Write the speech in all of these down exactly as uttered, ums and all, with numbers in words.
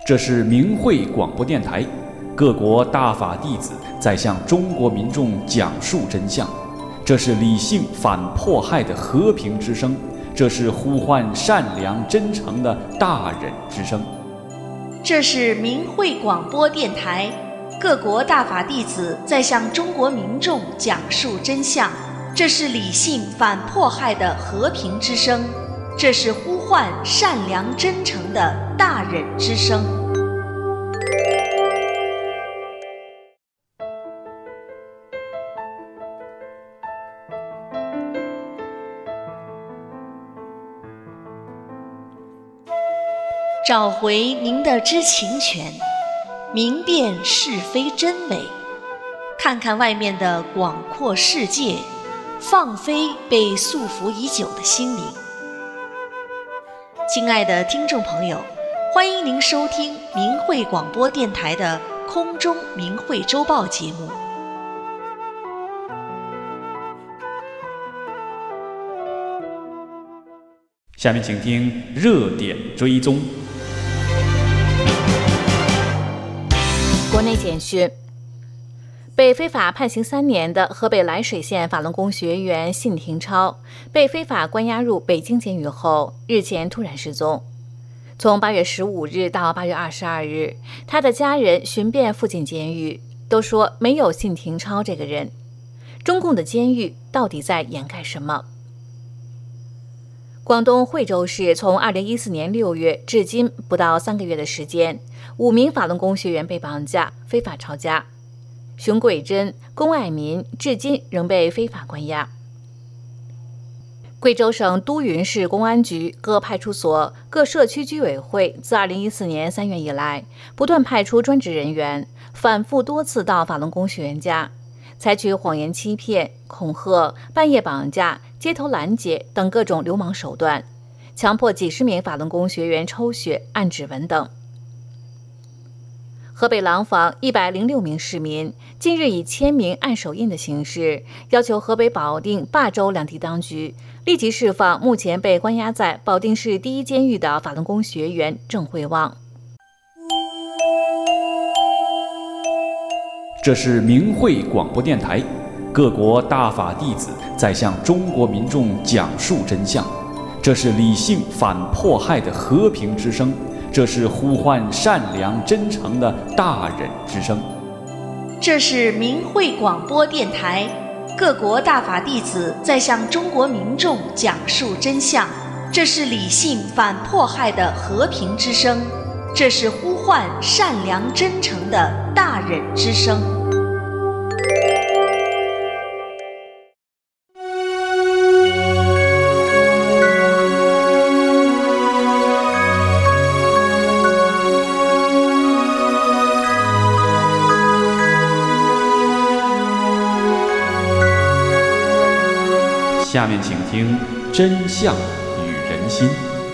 这是明慧广播电台，各国大法弟子在向中国民众讲述真相。这是理性反迫害的和平之声，这是呼唤善良真诚的大忍之声。 这是明慧广播电台，各国大法弟子在向中国民众讲述真相。这是理性反迫害的和平之声，这是呼唤善良真诚的大忍之声。找回您的知情权，明辨是非真伪，看看外面的广阔世界，放飞被束缚已久的心灵。亲爱的听众朋友，欢迎您收听明慧广播电台的空中明慧周报节目。 下面请听热点追踪。 国内简讯：被非法判刑三年的河北涞水县法轮功学员信廷超，被非法关押入北京监狱后，日前突然失踪。从八月十五日到八月二十二日，他的家人寻遍附近监狱，都说没有信廷超这个人。中共的监狱到底在掩盖什么？广东惠州市从二零一四年六月至今不到三个月的时间，五名法轮功学员被绑架、非法抄家。熊桂珍、龚爱民至今仍被非法关押。贵州省都匀市公安局各派出所、各社区居委会自二零一四年三月以来，不断派出专职人员，反复多次到法轮功学员家，采取谎言欺骗、恐吓、半夜绑架、街头拦截等各种流氓手段，强迫几十名法轮功学员抽血、按指纹等。河北廊坊一百零六名市民近日以签名按手印的形式，要求河北保定、霸州两地当局立即释放目前被关押在保定市第一监狱的法轮功学员郑慧旺。 这是明慧广播电台，各国大法弟子在向中国民众讲述真相。这是理性反迫害的和平之声，这是呼唤善良真诚的大忍之声。 这是明慧广播电台，各国大法弟子在向中国民众讲述真相。这是理性反迫害的和平之声，这是呼唤善良真诚的大忍之声。 下面请听真相与人心。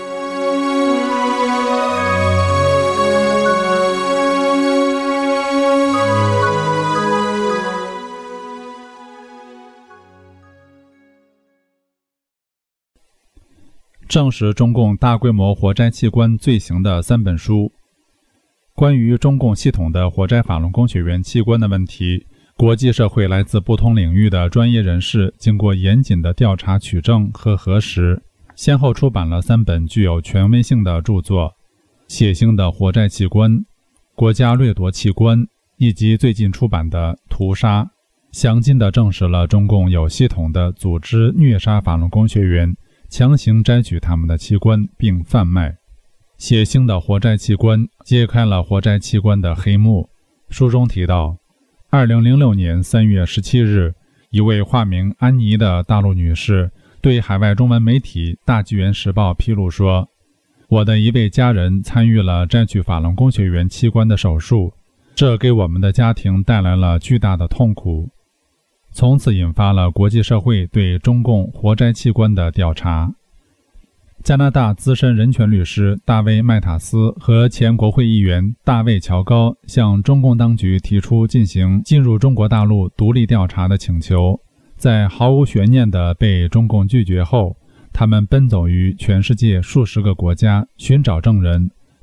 证实中共大规模活摘器官罪行的三本书。关于中共系统的活摘法轮功学员器官的问题，国际社会来自不同领域的专业人士经过严谨的调查取证和核实，先后出版了三本具有权威性的著作：血腥的活摘器官、国家掠夺器官，以及最近出版的屠杀，详尽地证实了中共有系统的组织虐杀法轮功学员，强行摘取他们的器官并贩卖。血腥的活摘器官揭开了活摘器官的黑幕。书中提到，二零零六年三月十七日，一位化名安妮的大陆女士对海外中文媒体《大纪元时报》披露说，我的一位家人参与了摘取法轮功学员器官的手术，这给我们的家庭带来了巨大的痛苦。从此引发了国际社会对中共活摘器官的调查。加拿大资深人权律师大卫·麦塔斯和前国会议员大卫·乔高向中共当局提出进行进入中国大陆独立调查的请求，在毫无悬念地被中共拒绝后，他们奔走于全世界数十个国家寻找证人，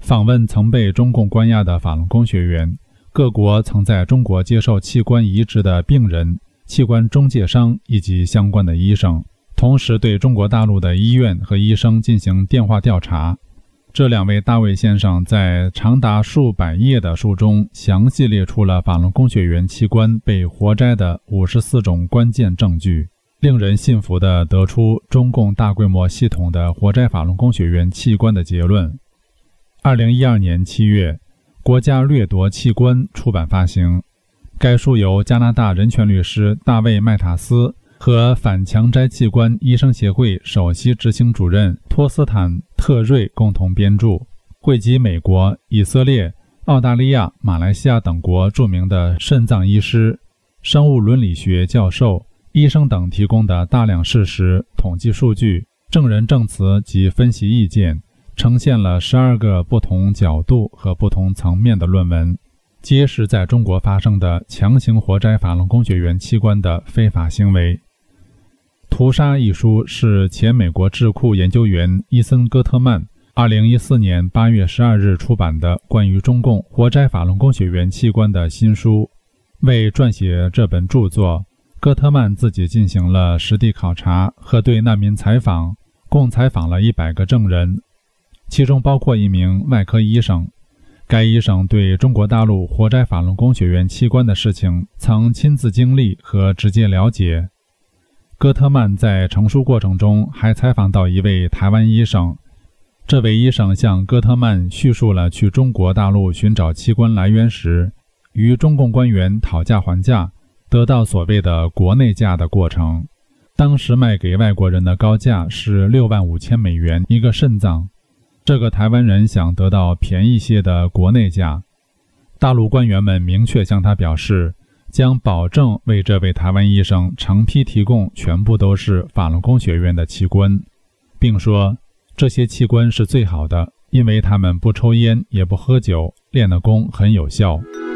访问曾被中共关押的法轮功学员，各国曾在中国接受器官移植的病人、器官中介商以及相关的医生，同时对中国大陆的医院和医生进行电话调查。这两位大卫先生在长达数百页的书中详细列出了法轮功学员器官被活摘的五十四种关键证据，令人信服地得出中共大规模系统的活摘法轮功学员器官的结论。二零一二年七月，国家掠夺器官出版发行，该书由加拿大人权律师大卫麦塔斯和反强摘器官医生协会首席执行主任托斯坦特瑞共同编著，汇集美国、以色列、澳大利亚、马来西亚等国著名的肾脏医师、生物伦理学教授、医生等提供的大量事实、统计数据、证人证词及分析意见，呈现了十二个不同角度和不同层面的论文，揭示在中国发生的强行活摘法轮功学员器官的非法行为。屠杀一书是前美国智库研究员伊森·戈特曼二零一四年八月十二日出版的关于中共活摘法轮功学员器官的新书。为撰写这本著作，戈特曼自己进行了实地考察和对难民采访，共采访了一百个证人，其中包括一名外科医生。该医生对中国大陆活摘法轮功学员器官的事情曾亲自经历和直接了解。戈特曼在成书过程中还采访到一位台湾医生，这位医生向戈特曼叙述了去中国大陆寻找器官来源时，与中共官员讨价还价，得到所谓的国内价的过程。当时卖给外国人的高价是六万五千美元一个肾脏，这个台湾人想得到便宜些的国内价。大陆官员们明确向他表示，将保证为这位台湾医生成批提供全部都是法轮功学员的器官，并说这些器官是最好的，因为他们不抽烟也不喝酒，练的功很有效。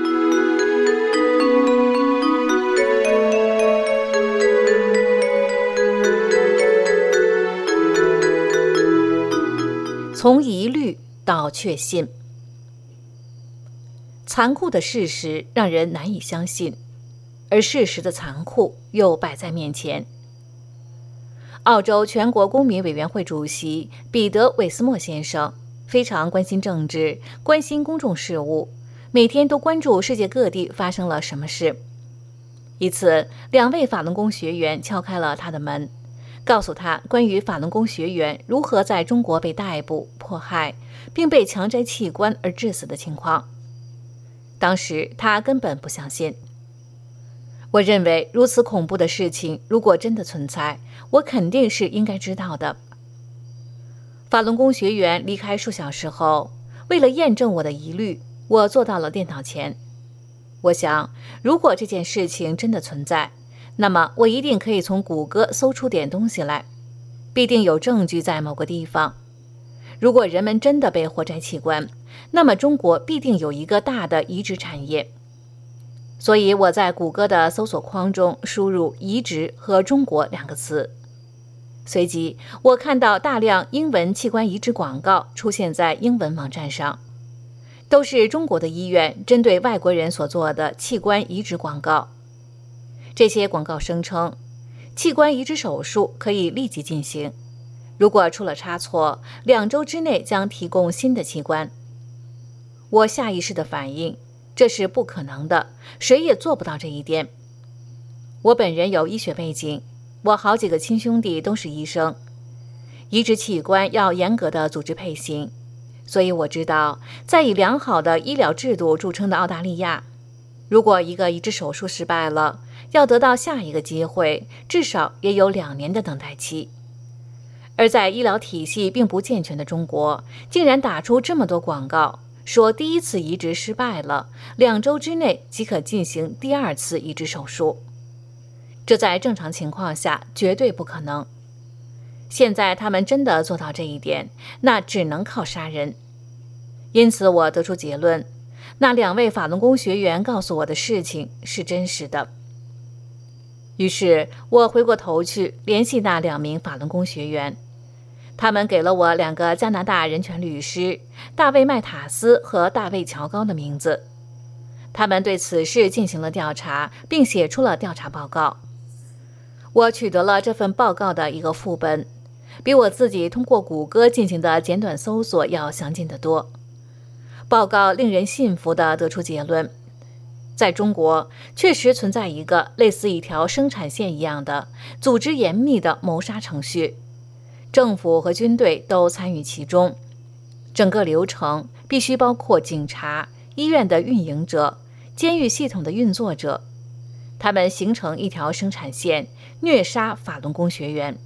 从疑虑到确信，残酷的事实让人难以相信，而事实的残酷又摆在面前。澳洲全国公民委员会主席彼得·韦斯莫先生非常关心政治，关心公众事务，每天都关注世界各地发生了什么事。一次，两位法轮功学员敲开了他的门，告诉他关于法轮功学员如何在中国被逮捕、迫害，并被强摘器官而致死的情况。当时他根本不相信。我认为如此恐怖的事情如果真的存在，我肯定是应该知道的。法轮功学员离开数小时后，为了验证我的疑虑，我坐到了电脑前。我想，如果这件事情真的存在，那么我一定可以从谷歌搜出点东西来，必定有证据在某个地方。如果人们真的被活摘器官，那么中国必定有一个大的移植产业。所以我在谷歌的搜索框中输入移植和中国两个词，随即我看到大量英文器官移植广告出现在英文网站上，都是中国的医院针对外国人所做的器官移植广告。这些广告声称，器官移植手术可以立即进行，如果出了差错，两周之内将提供新的器官。我下意识的反应，这是不可能的，谁也做不到这一点。我本人有医学背景，我好几个亲兄弟都是医生。移植器官要严格的组织配型，所以我知道，在以良好的医疗制度著称的澳大利亚，如果一个移植手术失败了，要得到下一个机会，至少也有两年的等待期。而在医疗体系并不健全的中国，竟然打出这么多广告，说第一次移植失败了，两周之内即可进行第二次移植手术。这在正常情况下绝对不可能。现在他们真的做到这一点，那只能靠杀人。因此我得出结论，那两位法轮功学员告诉我的事情是真实的。于是我回过头去联系那两名法轮功学员， 他们给了我两个加拿大人权律师大卫·麦塔斯和大卫·乔高的名字。他们对此事进行了调查，并写出了调查报告。我取得了这份报告的一个副本，比我自己通过谷歌进行的简短搜索要详尽得多。报告令人信服地得出结论，在中国确实存在一个类似一条生产线一样的组织严密的谋杀程序，政府和军队都参与其中。整个流程必须包括警察、医院的运营者、监狱系统的运作者，他们形成一条生产线，虐杀法轮功学员。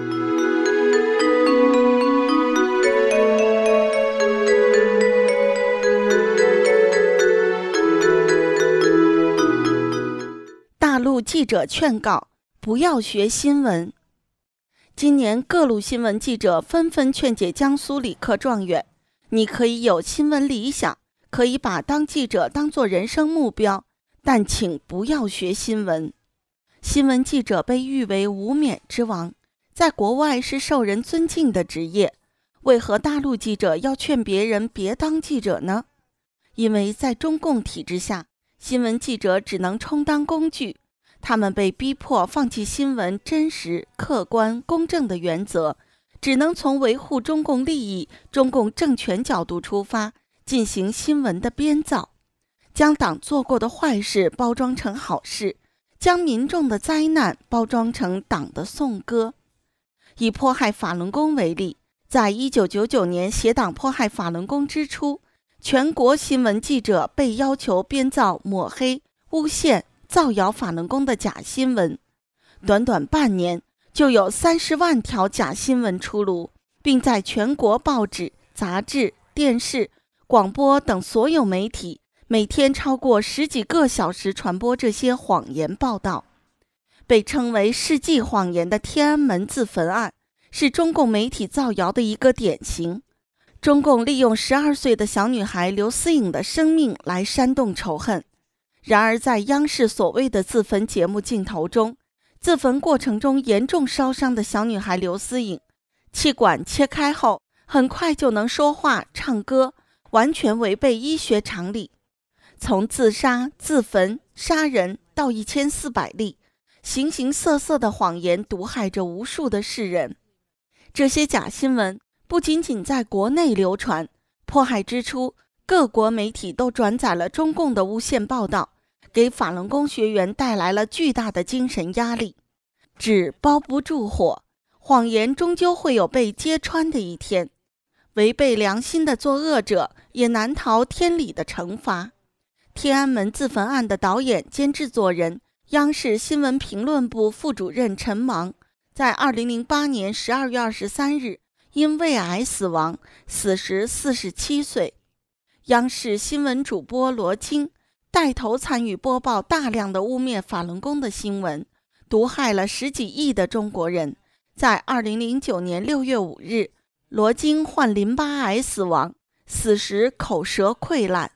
大陆记者劝告不要学新闻。今年各路新闻记者纷纷劝解江苏理科状元，你可以有新闻理想，可以把当记者当作人生目标，但请不要学新闻。新闻记者被誉为无冕之王，在国外是受人尊敬的职业，为何大陆记者要劝别人别当记者呢？因为在中共体制下，新闻记者只能充当工具，他们被逼迫放弃新闻真实、客观、公正的原则，只能从维护中共利益、中共政权角度出发，进行新闻的编造，将党做过的坏事包装成好事，将民众的灾难包装成党的颂歌。以迫害法轮功为例，在一九九九年协党迫害法轮功之初，全国新闻记者被要求编造抹黑、诬陷、造谣法轮功的假新闻，短短半年就有三十万条假新闻出炉，并在全国报纸、杂志、电视、广播等所有媒体每天超过十几个小时传播这些谎言报道。被称为世纪谎言的天安门自焚案是中共媒体造谣的一个典型。中共利用十二岁的小女孩刘思颖的生命来煽动仇恨。然而在央视所谓的自焚节目镜头中，自焚过程中严重烧伤的小女孩刘思颖，气管切开后很快就能说话唱歌，完全违背医学常理。从自杀、自焚、杀人到一千四百例，形形色色的谎言毒害着无数的世人。这些假新闻不仅仅在国内流传，迫害之初，各国媒体都转载了中共的诬陷报道，给法轮功学员带来了巨大的精神压力。纸包不住火，谎言终究会有被揭穿的一天。违背良心的作恶者也难逃天理的惩罚。天安门自焚案的导演兼制作人、央视新闻评论部副主任陈芒，在二零零八年十二月二十三日因胃癌死亡，死时四十七岁。央视新闻主播罗京带头参与播报大量的污蔑法轮功的新闻，毒害了十几亿的中国人。在二零零九年六月五日，罗京患淋巴癌死亡，死时口舌溃烂。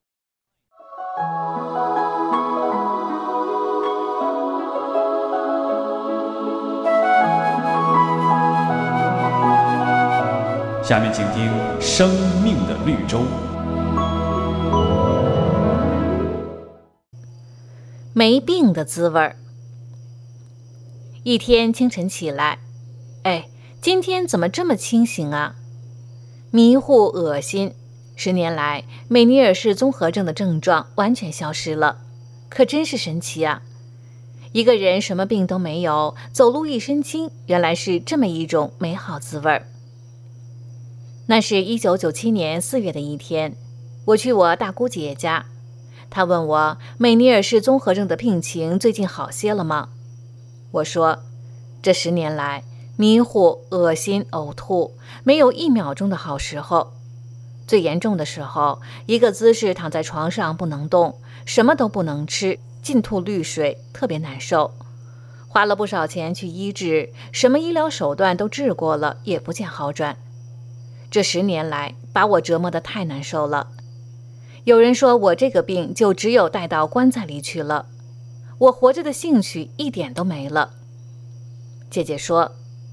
下面请听《生命的绿洲》。 没病的滋味儿。一天清晨起来，哎，今天怎么这么清醒啊？迷糊恶心。十年来，美尼尔氏综合症的症状完全消失了，可真是神奇啊！一个人什么病都没有，走路一身轻，原来是这么一种美好滋味儿。那是一九九七年四月的一天，我去我大姑姐家，她问我美尼尔氏综合症的病情最近好些了吗？我说，这十年来，迷糊、恶心、呕吐，没有一秒钟的好时候。最严重的时候，一个姿势躺在床上不能动，什么都不能吃，尽吐绿水，特别难受。花了不少钱去医治，什么医疗手段都治过了，也不见好转。这十年来，把我折磨得太难受了。有人说我这个病就只有带到棺材里去了，我活着的兴趣一点都没了。姐姐说，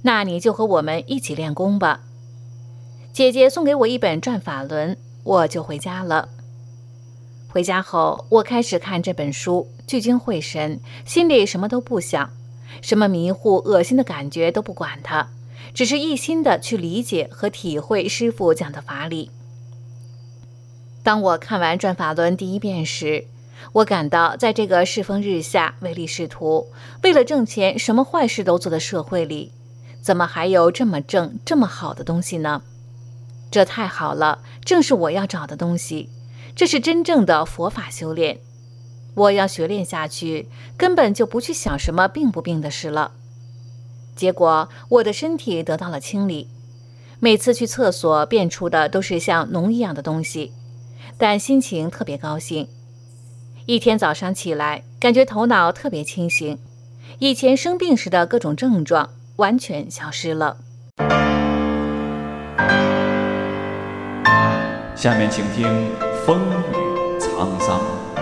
那你就和我们一起练功吧。姐姐送给我一本转法轮，我就回家了。回家后，我开始看这本书，聚精会神，心里什么都不想，什么迷糊恶心的感觉都不管它，只是一心的去理解和体会师父讲的法理。当我看完转法轮第一遍时，我感到在这个世风日下、唯利是图、为了挣钱什么坏事都做的社会里，怎么还有这么正、这么好的东西呢？这太好了，正是我要找的东西，这是真正的佛法修炼。我要学练下去，根本就不去想什么病不病的事了。结果我的身体得到了清理，每次去厕所变出的都是像脓一样的东西，但心情特别高兴。一天早上起来，感觉头脑特别清醒，以前生病时的各种症状完全消失了。 下面请听风雨沧桑。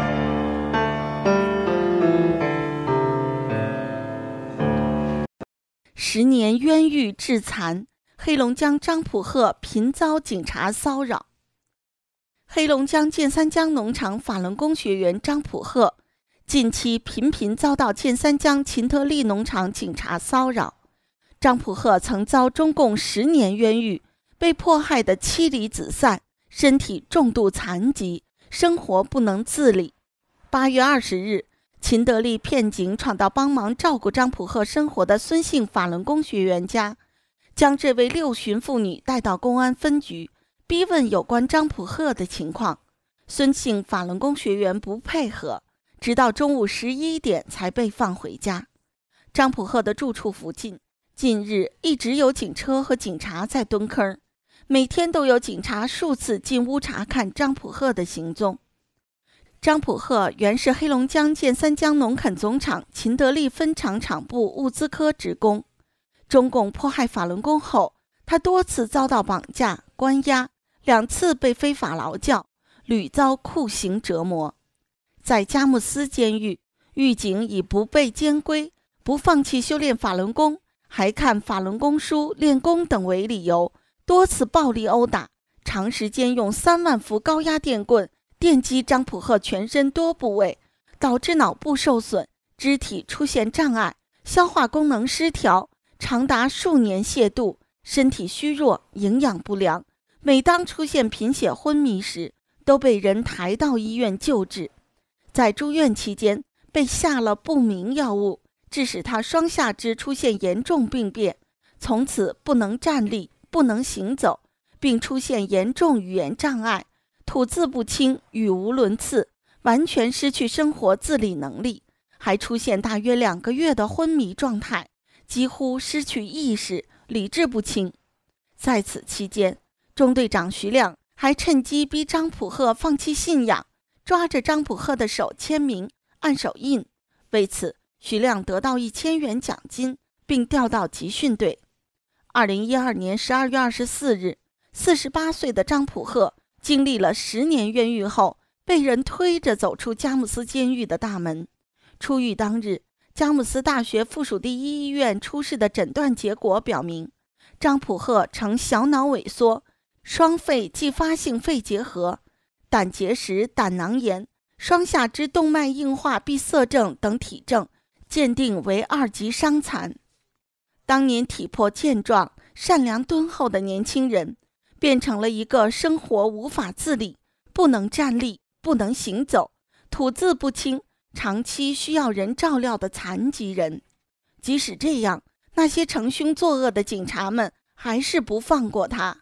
十年冤狱致残，黑龙江张普鹤频遭警察骚扰。黑龙江建三江农场法轮功学员张普鹤近期频频遭到建三江秦德利农场警察骚扰。张普鹤曾遭中共十年冤狱，被迫害得妻离子散，身体重度残疾，生活不能自理。八月二十日，秦德利骗警闯到帮忙照顾张普鹤生活的孙姓法轮功学员家，将这位六旬妇女带到公安分局，逼问有关张普鹤的情况。孙姓法轮功学员不配合，直到中午十一点才被放回家。张普鹤的住处附近近日一直有警车和警察在蹲坑，每天都有警察数次进屋查看张普鹤的行踪。张普鹤原是黑龙江建三江农垦总厂秦德利分厂厂部物资科职工。中共迫害法轮功后，他多次遭到绑架、关押，两次被非法劳教，屡遭酷刑折磨。在佳木斯监狱，狱警以不被监规、不放弃修炼法轮功、还看法轮功书、练功等为理由，多次暴力殴打，长时间用三万伏高压电棍电击张普鹤全身多部位，导致脑部受损，肢体出现障碍，消化功能失调，长达数年泻肚，身体虚弱，营养不良。每当出现贫血昏迷时，都被人抬到医院救治。在住院期间，被下了不明药物，致使他双下肢出现严重病变，从此不能站立，不能行走，并出现严重语言障碍，吐字不清，语无伦次，完全失去生活自理能力，还出现大约两个月的昏迷状态，几乎失去意识，理智不清。在此期间，中队长徐亮还趁机逼张普鹤放弃信仰，抓着张普鹤的手签名、按手印。为此，徐亮得到一千元奖金，并调到集训队。二零一二年十二月二十四日，四十八岁的张普鹤经历了十年冤狱后，被人推着走出佳木斯监狱的大门。出狱当日，佳木斯大学附属第一医院出示的诊断结果表明，张普鹤呈小脑萎缩、双肺继发性肺结核、胆结石、胆囊炎、双下肢动脉硬化闭塞症等体症，鉴定为二级伤残。当年体魄健壮、善良敦厚的年轻人，变成了一个生活无法自理、不能站立、不能行走、吐字不清、长期需要人照料的残疾人。即使这样，那些成凶作恶的警察们还是不放过他。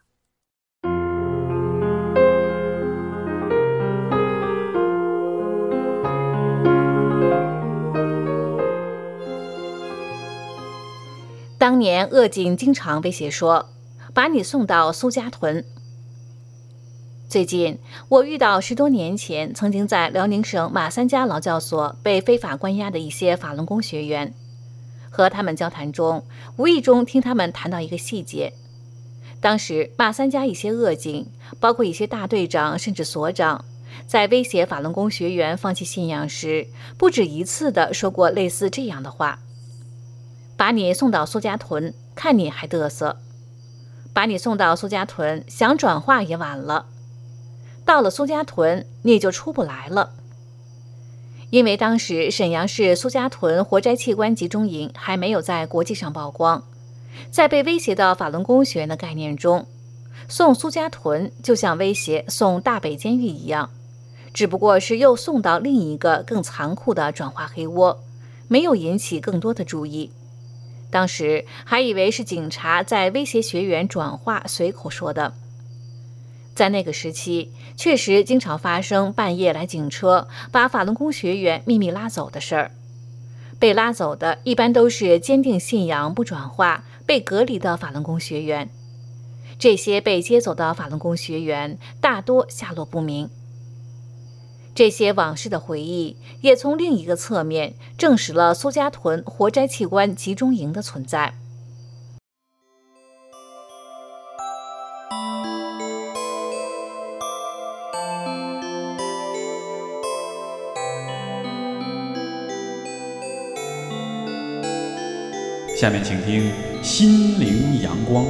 当年恶警经常威胁说，把你送到苏家屯。最近我遇到十多年前曾经在辽宁省马三家劳教所被非法关押的一些法轮功学员，和他们交谈中，无意中听他们谈到一个细节。当时马三家一些恶警，包括一些大队长甚至所长，在威胁法轮功学员放弃信仰时，不止一次地说过类似这样的话：把你送到苏家屯， 看你还嘚瑟，把你送到苏家屯，想转化也晚了。到了苏家屯，你就出不来了。因为当时沈阳市苏家屯活摘器官集中营还没有在国际上曝光，在被威胁的法轮功学员的概念中，送苏家屯就像威胁送大北监狱一样，只不过是又送到另一个更残酷的转化黑窝，没有引起更多的注意。当时还以为是警察在威胁学员转化，随口说的。在那个时期，确实经常发生半夜来警车把法轮功学员秘密拉走的事儿。被拉走的一般都是坚定信仰不转化、被隔离的法轮功学员。这些被接走的法轮功学员大多下落不明。这些往事的回忆也从另一个侧面证实了苏家屯活摘器官集中营的存在。 下面请听《心灵阳光》。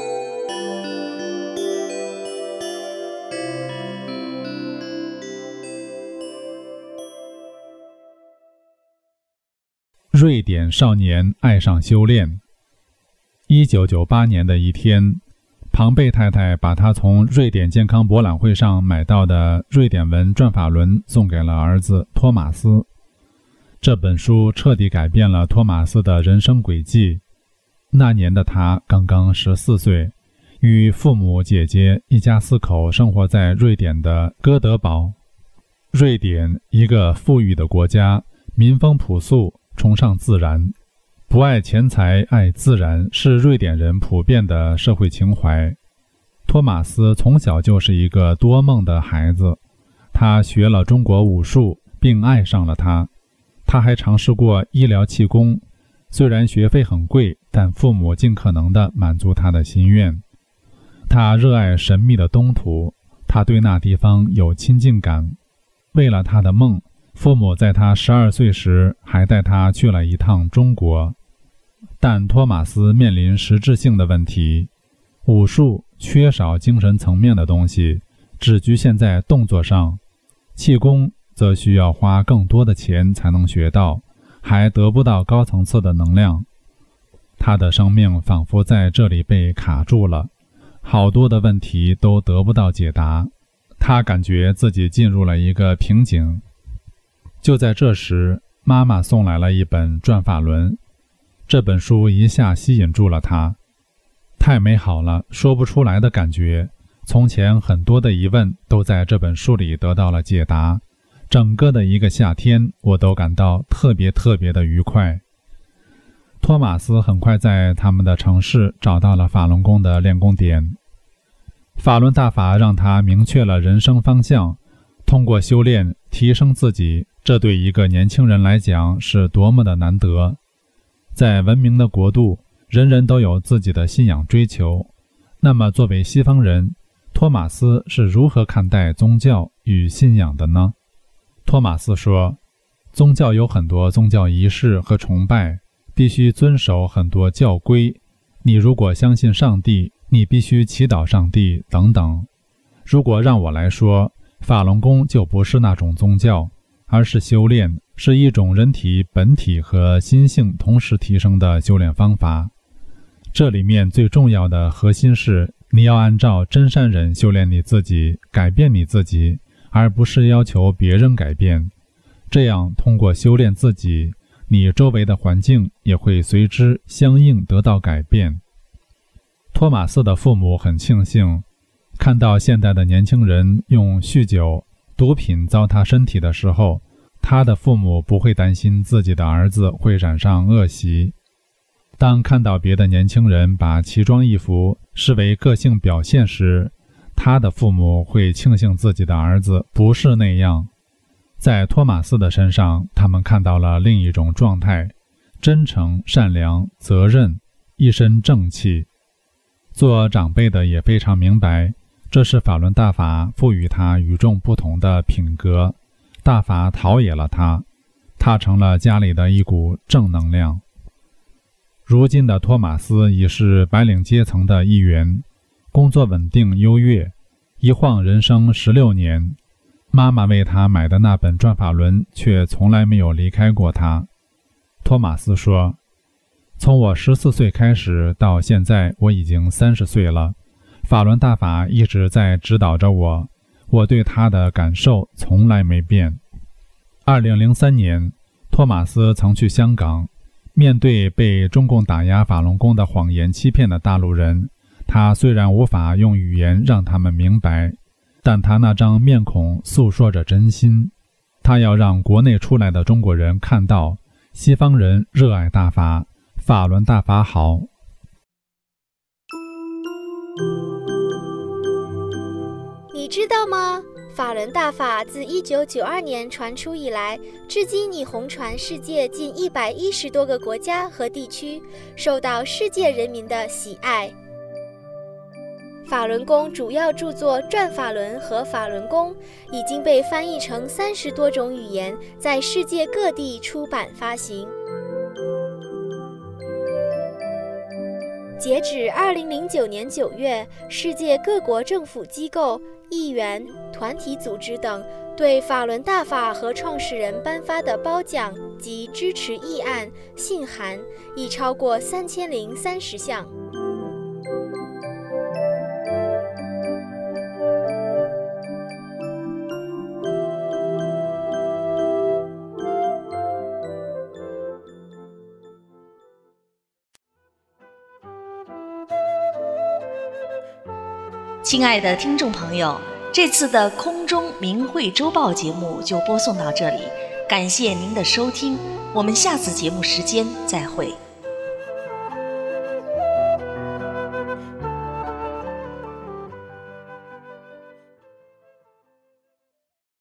瑞典少年爱上修炼。一九九八年的一天，庞贝太太把她从瑞典健康博览会上买到的瑞典文转法轮送给了儿子托马斯。这本书彻底改变了托马斯的人生轨迹。那年的他刚刚十四岁，与父母、姐姐一家四口生活在瑞典的哥德堡。瑞典，一个富裕的国家，民风朴素，崇尚自然，不爱钱财，爱自然，是瑞典人普遍的社会情怀。托马斯从小就是一个多梦的孩子，他学了中国武术，并爱上了它。他还尝试过医疗气功，虽然学费很贵，但父母尽可能地满足他的心愿。他热爱神秘的东土，他对那地方有亲近感。为了他的梦，父母在他十二岁时还带他去了一趟中国。但托马斯面临实质性的问题，武术缺少精神层面的东西，只局限在动作上，气功则需要花更多的钱才能学到，还得不到高层次的能量。他的生命仿佛在这里被卡住了，好多的问题都得不到解答，他感觉自己进入了一个瓶颈。就在这时，妈妈送来了一本转法轮，这本书一下吸引住了他。太美好了，说不出来的感觉。从前很多的疑问都在这本书里得到了解答。整个的一个夏天，我都感到特别特别的愉快。托马斯很快在他们的城市找到了法轮功的练功点。法轮大法让他明确了人生方向，通过修炼提升自己，这对一个年轻人来讲是多么的难得。在文明的国度，人人都有自己的信仰追求。那么作为西方人，托马斯是如何看待宗教与信仰的呢？托马斯说，宗教有很多宗教仪式和崇拜，必须遵守很多教规。你如果相信上帝，你必须祈祷上帝等等。如果让我来说，法轮功就不是那种宗教，而是修炼，是一种人体本体和心性同时提升的修炼方法。这里面最重要的核心是，你要按照真善忍修炼你自己，改变你自己，而不是要求别人改变。这样通过修炼自己，你周围的环境也会随之相应得到改变。托马斯的父母很庆幸，看到现代的年轻人用酗酒、毒品糟蹋身体的时候，他的父母不会担心自己的儿子会染上恶习。当看到别的年轻人把奇装异服视为个性表现时，他的父母会庆幸自己的儿子不是那样。在托马斯的身上，他们看到了另一种状态，真诚、善良、责任，一身正气。做长辈的也非常明白，这是法轮大法赋予他与众不同的品格，大法陶冶了他，他成了家里的一股正能量。 如今的托马斯已是白领阶层的一员，工作稳定优越，一晃人生十六年。妈妈为他买的那本转法轮却从来没有离开过他。托马斯说，从我十四岁开始到现在，我已经三十岁了，法轮大法一直在指导着我，我对他的感受从来没变。二零零三年，托马斯曾去香港，面对被中共打压法轮功的谎言欺骗的大陆人，他虽然无法用语言让他们明白，但他那张面孔诉说着真心。他要让国内出来的中国人看到，西方人热爱大法，法轮大法好。 你知道吗？法轮大法自一九九二年传出以来，至今已红传世界近一百一十多个国家和地区，受到世界人民的喜爱。法轮功主要著作《转法轮》和《法轮功》已经被翻译成三十多种语言，在世界各地出版发行。截止二零零九年九月，世界各国政府机构、议员、团体组织等对法轮大法和创始人颁发的褒奖及支持议案、信函已超过三千零三十项。 亲爱的听众朋友，这次的空中明慧周报节目就播送到这里，感谢您的收听，我们下次节目时间再会。